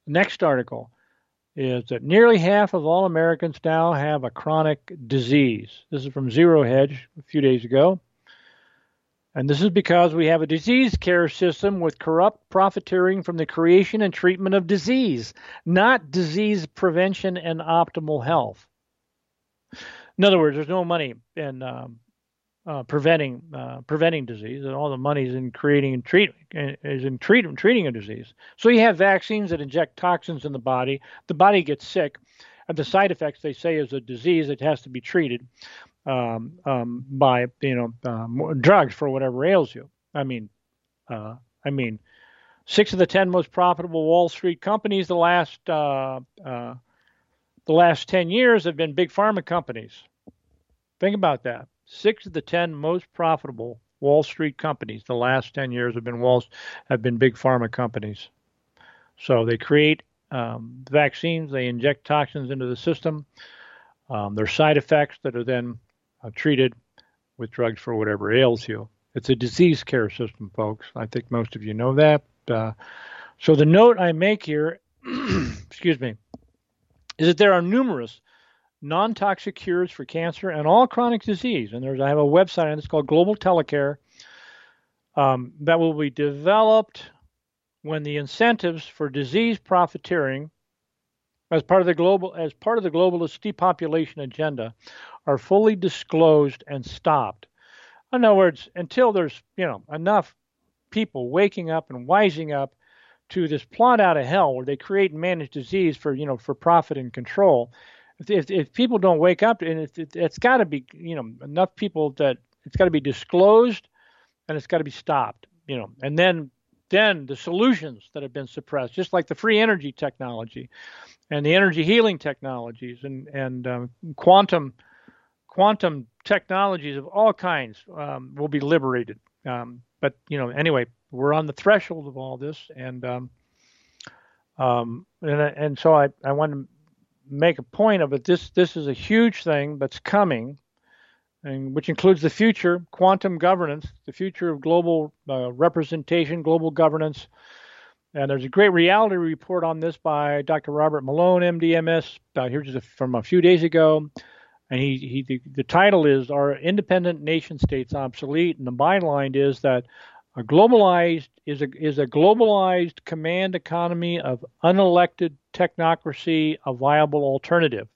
Next article is that nearly half of all Americans now have a chronic disease. This is from Zero Hedge a few days ago. And this is because we have a disease care system with corrupt profiteering from the creation and treatment of disease, not disease prevention and optimal health. In other words, there's no money in um, uh, preventing uh, preventing disease, and all the money is in creating and treating is in treating treating a disease. So you have vaccines that inject toxins in the body. The body gets sick, and the side effects they say is a disease that has to be treated um, um, by you know uh, drugs for whatever ails you. I mean, uh, I mean, six of the ten most profitable Wall Street companies the last uh, uh, the last ten years have been big pharma companies. Think about that. Six of the ten most profitable Wall Street companies the last ten years have been Wall have been big pharma companies. So they create um, vaccines, they inject toxins into the system. Um, there are side effects that are then uh, treated with drugs for whatever ails you. It's a disease care system, folks. I think most of you know that. Uh, so the note I make here, excuse me, is that there are numerous non-toxic cures for cancer and all chronic disease. And there's I have a website, and it's called Global Telecare, um, that will be developed when the incentives for disease profiteering, as part of the global as part of the globalist depopulation agenda, are fully disclosed and stopped. In other words, until there's you know enough people waking up and wising up to this plot out of hell where they create and manage disease for you know for profit and control. If, if, if people don't wake up, and it, it, it's got to be, you know, enough people that it's got to be disclosed, and it's got to be stopped, you know, and then then the solutions that have been suppressed, just like the free energy technology, and the energy healing technologies, and and um, quantum quantum technologies of all kinds um, will be liberated. Um, but you know, anyway, we're on the threshold of all this, and um, um, and and so I I want to make a point of it. This this is a huge thing that's coming, and which includes the future quantum governance, the future of global uh, representation, global governance. And there's a great reality report on this by Doctor Robert Malone, M D M S, uh, here just a, from a few days ago. And he, he the, the title is "Are Independent Nation States Obsolete?" And the byline is that a globalized is a is a globalized command economy of unelected technocracy a viable alternative.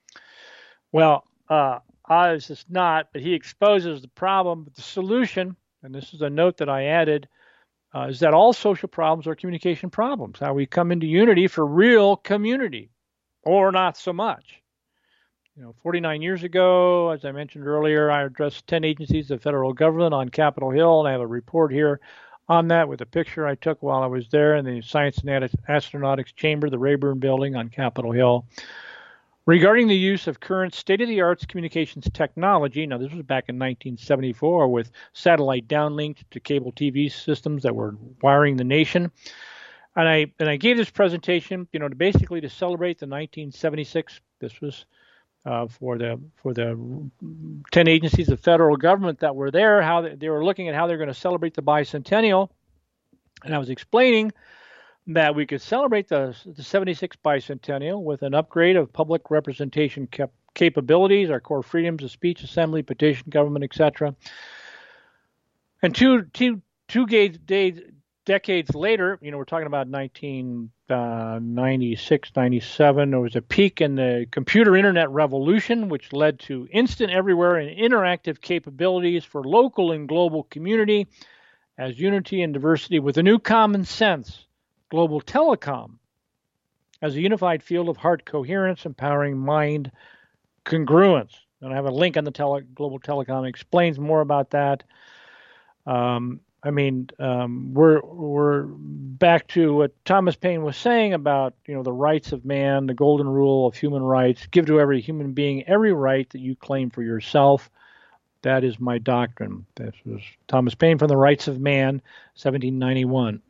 Well, uh, Oz is not, but he exposes the problem. But the solution, and this is a note that I added, uh, is that all social problems are communication problems. How we come into unity for real community, or not so much. You know, forty-nine years ago, as I mentioned earlier, I addressed ten agencies of federal government on Capitol Hill, and I have a report here on that with a picture I took while I was there in the Science and Astronautics Chamber, the Rayburn Building on Capitol Hill, regarding the use of current state-of-the-art communications technology. Now, this was back in nineteen seventy-four with satellite downlink to cable T V systems that were wiring the nation. And I and I gave this presentation, you know, to basically to celebrate the nineteen seventy-six. This was Uh, for the for the ten agencies of federal government that were there, how they, they were looking at how they're going to celebrate the bicentennial, and I was explaining that we could celebrate the the seventy-six bicentennial with an upgrade of public representation cap- capabilities, our core freedoms of speech, assembly, petition, government, et cetera. And two two two days, decades later, you know, we're talking about nineteen ninety-six, ninety-seven, there was a peak in the computer internet revolution, which led to instant everywhere and interactive capabilities for local and global community as unity and diversity with a new common sense, global telecom, as a unified field of heart coherence, empowering mind congruence. And I have a link on the tele, Global Telecom. It explains more about that. Um, I mean, um, we're we're back to what Thomas Paine was saying about, you know, the rights of man, the golden rule of human rights. Give to every human being every right that you claim for yourself. That is my doctrine. This was Thomas Paine from The Rights of Man, seventeen ninety-one.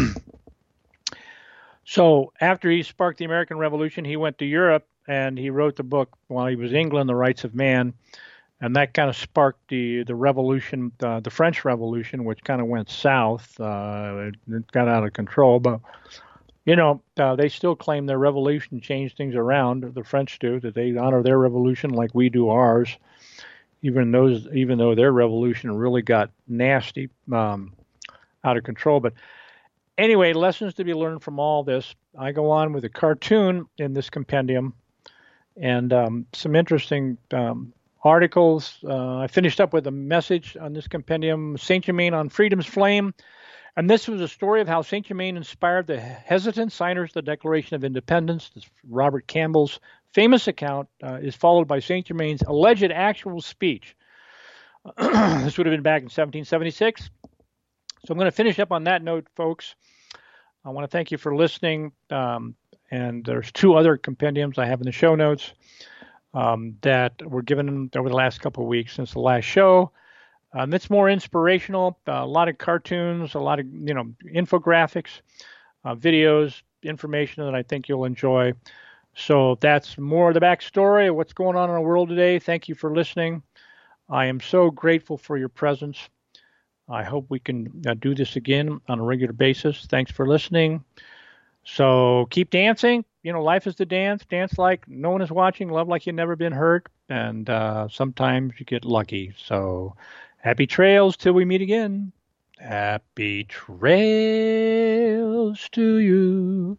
So after he sparked the American Revolution, he went to Europe and he wrote the book while he was in England, The Rights of Man. And that kind of sparked the the revolution, uh, the French Revolution, which kind of went south. Uh, it, it got out of control. But You know, uh, they still claim their revolution changed things around. The French do, that they honor their revolution like we do ours, even those, even though their revolution really got nasty, um, out of control. But anyway, lessons to be learned from all this. I go on with a cartoon in this compendium and um, some interesting um, articles. Uh, I finished up with a message on this compendium, Saint Germain on Freedom's Flame. And this was a story of how Saint Germain inspired the hesitant signers of the Declaration of Independence. This Robert Campbell's famous account uh, is followed by Saint Germain's alleged actual speech. This would have been back in seventeen seventy-six. So I'm going to finish up on that note, folks. I want to thank you for listening. Um, and there's two other compendiums I have in the show notes um, that were given over the last couple of weeks since the last show. Um, it's more inspirational, uh, a lot of cartoons, a lot of, you know, infographics, uh, videos, information that I think you'll enjoy. So that's more of the backstory of what's going on in the world today. Thank you for listening. I am so grateful for your presence. I hope we can uh, do this again on a regular basis. Thanks for listening. So keep dancing. You know, life is the dance. Dance like no one is watching. Love like you've never been hurt. And uh, sometimes you get lucky. So happy trails till we meet again. Happy trails to you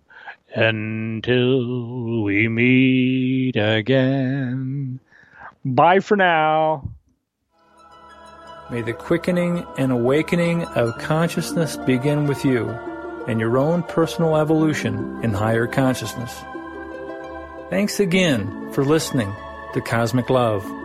until we meet again. Bye for now. May the quickening and awakening of consciousness begin with you and your own personal evolution in higher consciousness. Thanks again for listening to Cosmic Love.